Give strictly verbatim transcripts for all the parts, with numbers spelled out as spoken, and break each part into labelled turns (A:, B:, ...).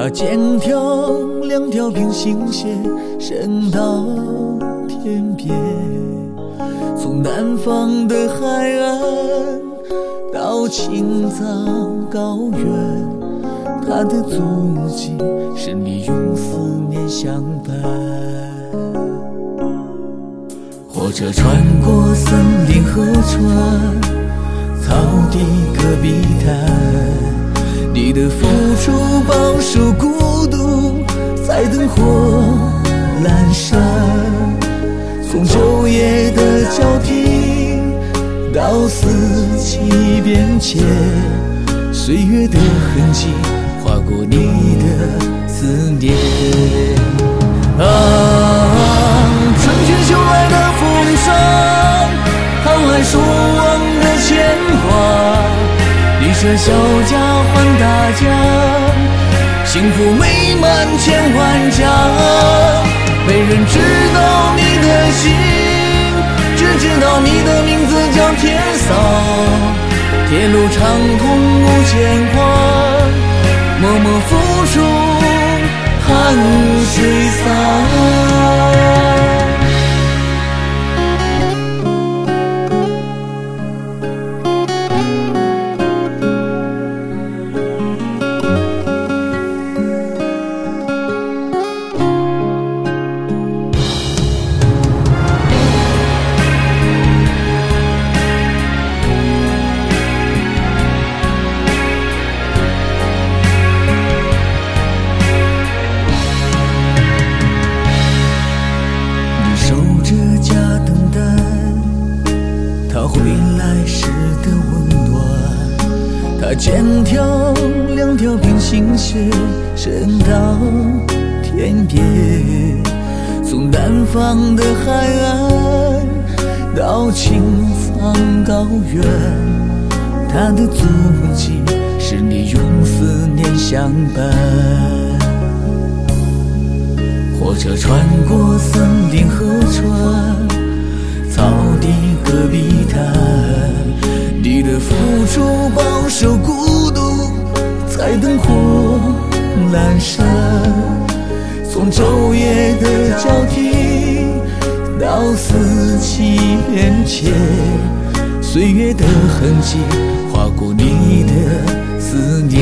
A: 他肩挑两条平行线，伸到天边，从南方的海岸到青藏高原，他的足迹是你用思念相伴。火车穿过森林河川，草地戈壁滩，你的付出饱受孤独，在灯火阑珊。从昼夜的交替到四季变迁，岁月的痕迹划过你的思念。啊，春去秋来的风霜，沆瀣守望的牵挂，你舍小家还大家，幸福美满千万家。没人知道你的心，只知道你的名字叫天桑。铁路长通无牵挂，默默付出汗水洒。他回来时的温暖，他肩挑两条平行线，伸到天边，从南方的海岸到青藏高原，他的足迹是你用思念相伴。火车穿过森林河川，草地戈壁滩，你的付出饱受孤独，在灯火阑珊。从昼夜的交替到四季变迁，岁月的痕迹划过你的思念。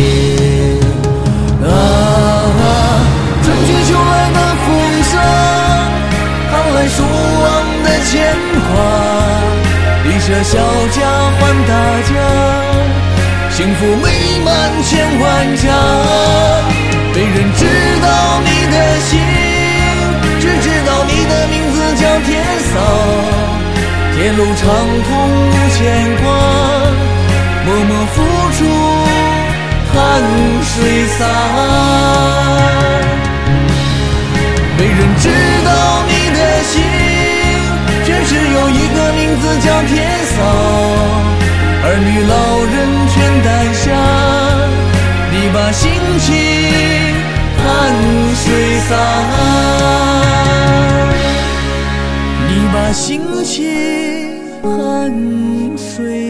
A: 啊，春去秋来的风霜，沆瀣守望的牵挂，你舍小家还大家，幸福美满千万家。没人知道你的心，只知道你的名字叫天桑。铁路长通无牵挂，默默付出汗水洒。没人知道你的心，却只有一个名字叫天桑。儿女老人全担下，你把心情汗水洒，你把心情汗水